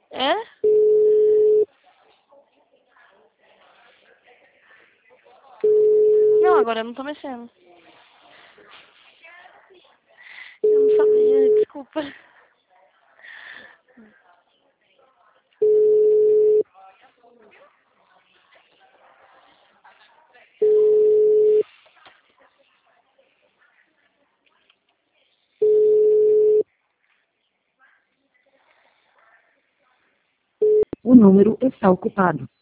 É? Não, agora eu não tô mexendo. Eu não sabia, desculpa. O número está ocupado.